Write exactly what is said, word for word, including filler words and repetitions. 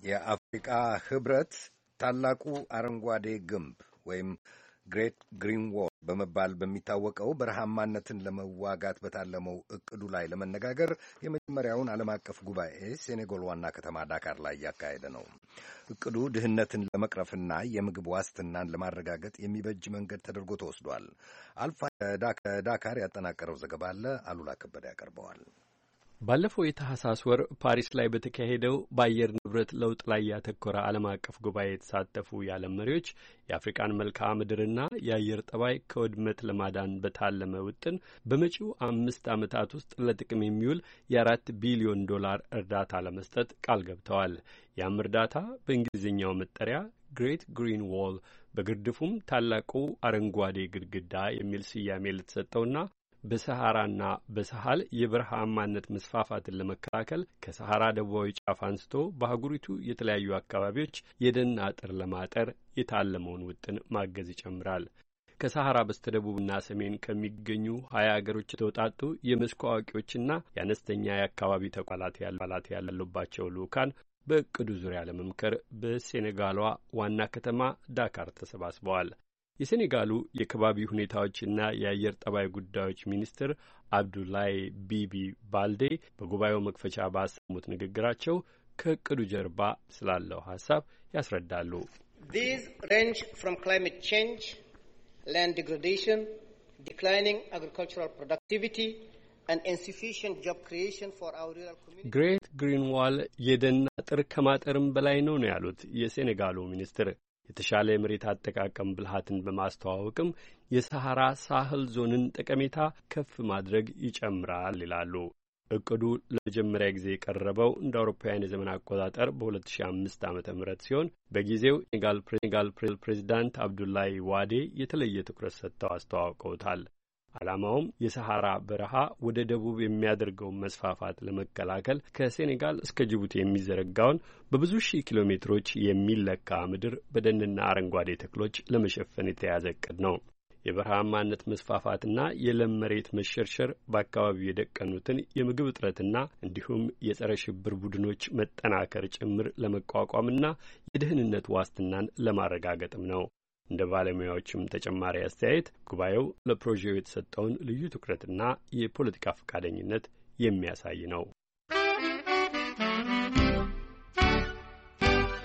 የአፍሪካ ህብረት ታላቁ አረንጓዴ ግንብ ወይም ግሬት ግሪን ዎል በመባል በሚታወቀው በረሃማነትን ለመዋጋት በታለመው እቅዱ ላይ ለመነጋገር የመጀመሪያውን ዓለም አቀፍ ጉባኤ ሴኔጋል ዋና ከተማ ዳካር ላይ ያካሄደ ነው። እቅዱ ድህነትን ለመቅረፍና የምግብ ዋስትናን ለማረጋገጥ የሚበጅ መንገድ ተደርጎ ተወስዷል። አልፋ ከዳካር ያጠናቀረው ዘገባ አለ። አሉላ ከበደ ያቀርበዋል። ባለፈው የታህሳስ ወር ፓሪስ ላይ በተካሄደው በአየር ንብረት ለውጥ ላይ ያተኮረ ዓለም አቀፍ ጉባኤ የተሳተፉ የዓለም መሪዎች የአፍሪካን መልክዓ ምድርና የአየር ጠባይ ከውድመት ለማዳን በታለመ ውጥን በመጪው አምስት ዓመታት ውስጥ ለጥቅም የሚውል የአራት ቢሊዮን ዶላር እርዳታ ለመስጠት ቃል ገብተዋል። ያም እርዳታ በእንግሊዝኛው መጠሪያ ግሬት ግሪን ዎል በግርድፉም ታላቁ አረንጓዴ ግድግዳ የሚል ስያሜ ልትሰጠውና በሰሐራና በሳህል የበረሃማነት መስፋፋትን ለመከላከል ከሰሐራ ደቡባዊ ጫፍ አንስቶ በአህጉሪቱ የተለያዩ አካባቢዎች የደን አጥር ለማጠር የታለመውን ውጥን ማገዝ ይጨምራል። ከሰሐራ በስተደቡብና ሰሜን ከሚገኙ ሀያ አገሮች የተውጣጡ የመስኩ አዋቂዎችና የአነስተኛ የአካባቢ ተቋማት ያሉባቸው ልኡካን በእቅዱ ዙሪያ ለመምከር በሴኔጋሏ ዋና ከተማ ዳካር ተሰባስበዋል። የሴኔጋሉ የከባቢ ሁኔታዎችና የአየር ጠባይ ጉዳዮች ሚኒስትር አብዱላይ ቢቢ ባልዴ በጉባኤው መክፈቻ ባሰሙት ንግግራቸው ከእቅዱ ጀርባ ስላለው ሀሳብ ያስረዳሉ። These range from climate change, land degradation, declining agricultural productivity and insufficient job creation for our rural communities. ግሬት ግሪን ዋል የደን አጥር ከማጠርም በላይ ነው ነው ያሉት የሴኔጋሉ ሚኒስትር። የተሻለ የመሬት አጠቃቀም ብልሃትን በማስተዋወቅም የሰሐራ ሳህል ዞንን ጠቀሜታ ከፍ ማድረግ ይጨምራል ይላሉ። እቅዱ ለመጀመሪያ ጊዜ የቀረበው እንደ አውሮፓውያን የዘመን አቆጣጠር በሁለት ሺህ አምስት ዓመተ ምህረት ሲሆን በጊዜው ሴኔጋል ፕሬዚዳንት አብዱላይ ዋዴ የተለየ ትኩረት ሰጥተው አስተዋውቀውታል። ዓላማውም የሰሐራ በረሃ ወደ ደቡብ የሚያደርገውን መስፋፋት ለመከላከል ከሴኔጋል እስከ ጅቡቲ የሚዘረጋውን በብዙ ሺህ ኪሎ ሜትሮች የሚለካ ምድር በደንና አረንጓዴ ተክሎች ለመሸፈን የተያዘ እቅድ ነው። የበረሃማነት መስፋፋትና የለም መሬት መሸርሸር በአካባቢው የደቀኑትን የምግብ እጥረትና እንዲሁም የጸረ ሽብር ቡድኖች መጠናከር ጭምር ለመቋቋምና የደህንነት ዋስትናን ለማረጋገጥም ነው። እንደ ባለሙያዎችም ተጨማሪ አስተያየት ጉባኤው ለፕሮጀክቱ የተሰጠውን ልዩ ትኩረትና የፖለቲካ ፈቃደኝነት የሚያሳይ ነው።